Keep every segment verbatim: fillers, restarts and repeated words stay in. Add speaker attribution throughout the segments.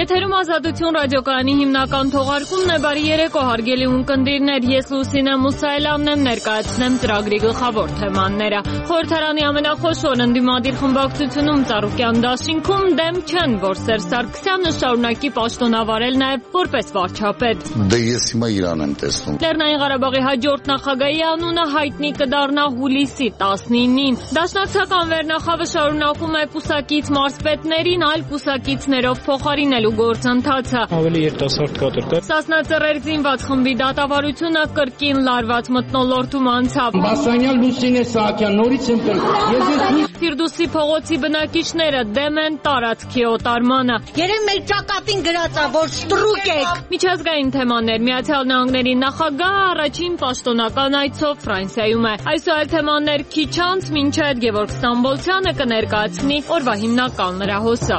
Speaker 1: Եթերում Ազատություն ռադիոկայանի հիմնական թողարկումն է, բարի երեկո հարգելի ունկնդիրներ, ես Լուսինե Մուսայելյանն եմ, ներկայացնեմ ծրագրի գլխավոր թեմաները։ Խորհրդարանի ամենախոշոր ընդդիմադիր խմբակցությունում Ծառուկյան դաշինքում դեմ չեն, որ Սերժ Սարգսյանը շարունակի պաշտոնավարել նաև որպես վարչապետ։
Speaker 2: Դե ես հիմա Իրան եմ տեսնում։
Speaker 1: Լեռնային Ղարաբաղի հաջորդ նախագահի անունը հայտնի կդառնա հուլիսի տասնինին։ Դաշնակցական վերնախավը շարունակում է կուսակից մարզպետներին այլ կուսակիցներով փոխարինելու գործընթացը։
Speaker 3: Ավելի երիտասարդ կադր կա։
Speaker 1: Սասնա ծռեր զինված խմբի դատավարությունը կրկին լարված մթնոլորտում անցավ։
Speaker 3: Բասանյան Լուսինե Սահակյան, նորից եմ կրկնում։
Speaker 1: Ֆիրդուսի փողոցի բնակիչները դեմ են տարածքի օտարմանը։
Speaker 4: Երեք մեր ճակատին գրած է, որ ստրուկ եք։
Speaker 1: Միջազգային թեմաներ, Միացյալ Նահանգների նախագահը առաջին պաշտոնական այցով Ֆրանսիայում է։ Այսօր թեմաներ քիչ անց մինչև Գևորգ Ստամբոլցյանը կներկայացնի օրվա հիմնական լրահոսը։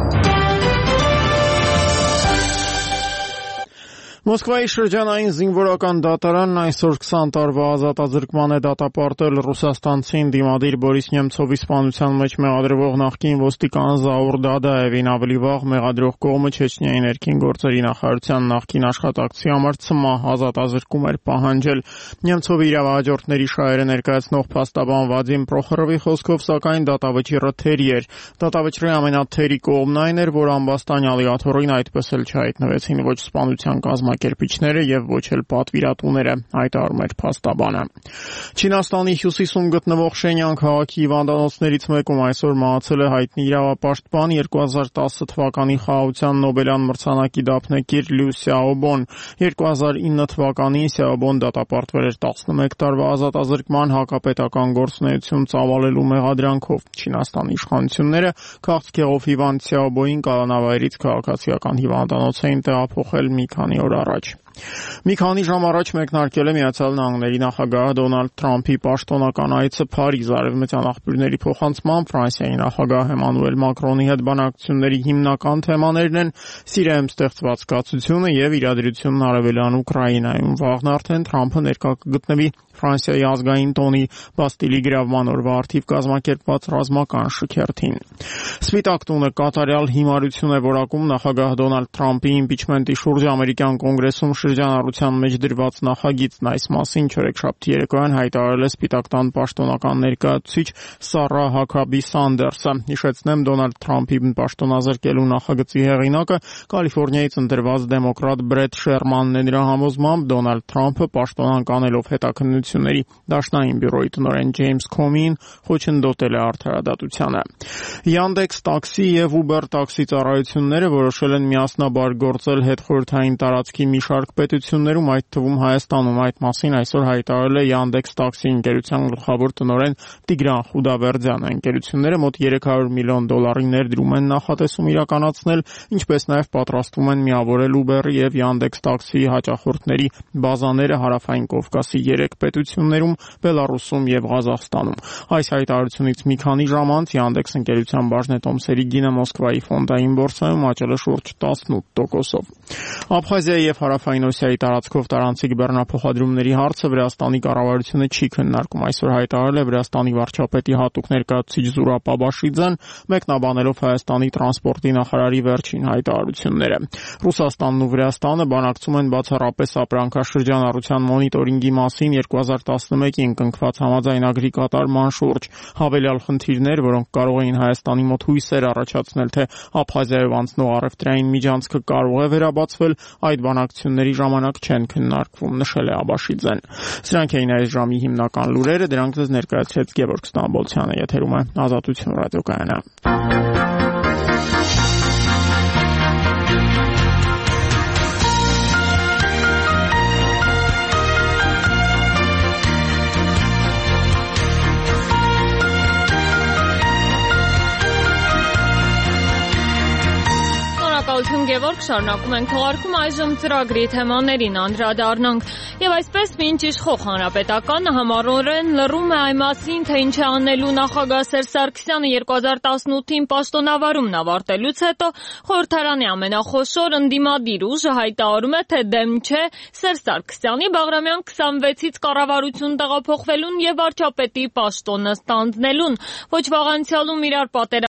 Speaker 5: Մոսկվայի շրջանային զինվորական դատարանն այսօր քսան տարվա ազատազրկման է դատապարտել ռուսաստանցին դիմադիր Բորիս Նեմցովի սպանության մեջ մեղադրվող նախկին ոստիկան Զաուր Դադաևին, ավելի վաղ մեղադրող կողմը Չեչնիայի ներքին գործերի նախարարության նախկին աշխատակցի համար ցմահ ազատազրկում էր պահանջել։ Նեմցովի իրավահաջորդների շահերը ներկայացնող փաստաբան Վադիմ Պրոխորովի խոսքով, սակայն դատավճիռը թերի էր։ Դատավճռի ամենաթերի կողմն այն էր, որ ամբաստանյալի աթոռին այդպես էլ չհայտնվեցին ոչ սպանության կազմակերպ կերպիչները եւ ոչ էլ պատվիրատուները, հայտարարում էր փաստաբանը։ Չինաստանի հյուսիսում գտնվող Շենյան քաղաքի հիվանդանոցներից մեկում այսօր մահացել է հայտնի իրավապաշտպան երկու հազար տասը թվականի խաղաղության Նոբելյան մրցանակի դափնեկիր Լյու Սյաոբոն։ երկու հազար ինը թվականին Սյաոբոն դատապարտվել էր տասնմեկ տարվա ազատազրկման հակապետական գործունեություն ծավալելու մեղադրանքով։ Չինաստանի իշխանությունները քաղցկեղով հիվանդ Սյաոբոյին կալանավայրից քաղաքացիական հիվանդանոց էին տեղափոխել մի քանի օր առաջ։ Մի քանի ժամ առաջ մեկնարկել է Միացյալ Նահանգների նախագահ Դոնալդ Թրամփի պաշտոնական այցը Փարիզ։ Արևմտյան աղբյուրների փոխանցմամբ Ֆրանսիայի նախագահ Էմանուել Մակրոնի հետ բանակցությունների հիմնական թեմաներն են Սիրիայում ստեղծված կացությունը եւ իրադրությունն արևելյան Ուկրաինայում։ Վաղն արդեն Թրամփը ներկա կգտնվի Ֆրանսիայի ազգային տոնի Բաստիլի գրավման օրվա արդիվ կազմակերպված ռազմական շքերթին։ Սպիտակ տունը կատարյալ հիմարություն է որակում նախագահ Դոնալդ Թրամփի իմպիչմենտի շուրջ ամերիկյան կոնգրեսում շրջանառության մեջ դրված նախագիծն։ Այս մասին չորեքշաբթի երեկոյան հայտարարել է Սպիտակ տան պաշտոնական ներկայացուցիչ Սառա Հաքաբի Սանդերսը։ Հիշեցնեմ, Դոնալդ Թրամփի պաշտոնազրկելու նախագծի հեղինակը Կալիֆոռնիայից ընտրված դեմոկրատ Բրեթ Շերմանն է։ Նրա համոզմամբ Դոնալդ Թրամփը պաշտոնանկ անելով հետաքննությունների դաշնային բյուրոյի տնօրեն Ջեյմս Քոմին խոչընդոտել է արդարադատությանը։ Yandex տաքսի եւ Uber տաքսի ծառայությունները որոշել են միասնաբար գործել հետխորհրդային տարածքի մի շարք պետություններում, այդ թվում Հայաստանում։ Այդ մասին այսօր հայտարարել է Yandex տաքսի ընկերության գլխավոր տնօրեն Տիգրան Խուդավերդյանը։ Ընկերությունները մոտ երեք հարյուր միլիոն դոլարի ներդրում են նախատեսում իրականացնել, ինչպես նաև պատրաստվում են միավորել Uber-ի եւ Yandex տաքսիի հաճախորդների բազաները հարավային Կովկասի երեք պետություններում՝ Բելառուսում եւ Ղազախստանում։ Այս հայտարարությունից մի քանի ժամ անց Yandex ընկերության բաժնետոմսերի գինը Մոսկվայի ֆոնդային բորսայում աճել է շուրջ տասնութ տոկոսով։ Աբխազիայի եւ Հարավային Օսիայի տարածքով տարանցիկ բեռնափոխադրումների հարցը Վրաստանի կառավարությունը չի քննարկում։ Այսօր հայտարարել է Վրաստանի վարչապետի հատուկ ներկայացուցիչ Զուրաբ Աբաշիձեն, մեկնաբանելով Հայաստանի տրանսպորտի նախարարի վերջին հայտարարությունները։ Ռուսաստանն ու Վրաստանը բանակցում են բացառապես ապրանքաշրջանառության մոնիտորինգի մասին երկու հազար տասնմեկին կնքված համաձայնագրի կատարման շուրջ։ Հավելյալ խնդիրներ, որոնք կարող էին Հայաստանի մոտ հույսեր առաջացնել, թե Աբխազիայով անցնող առևտրային միջանցքը կարող է վերաբացվել, այդ բանակցությունների ժամանակ չեն քննարկվում, նշել է Աբաշիձեն։ Սրանք էին այս ժամի հիմնական լուրերը, դրանք ձեզ ներկայացրեց Գևորգ Ստամբոլցյանը։ Եթերում է Ազատություն ռադիոկայանը։
Speaker 1: Գևորգ, շարունակում ենք թողարկում այժմ ծրագրի թեմաներին անդրադառնանք եւ այսպես մինչ իշխող հանրապետականը համառորեն լռում է այն մասին, թե ինչ է անելու նախագահ Սերժ Սարգսյանը երկու հազար տասնութին պաշտոնավարումն ավարտելուց հետո խորհրդարանի ամենախոշոր ընդդիմադիր ուժը հայտարարում է, թե դեմ չէ Սերժ Սարգսյանի Բաղրամյան քսանվեցից կառավարություն տեղափոխվելուն եւ վարչապետի պաշտոնը ստանձնելուն։ Ոչ վաղ անցյալում իրար պատեր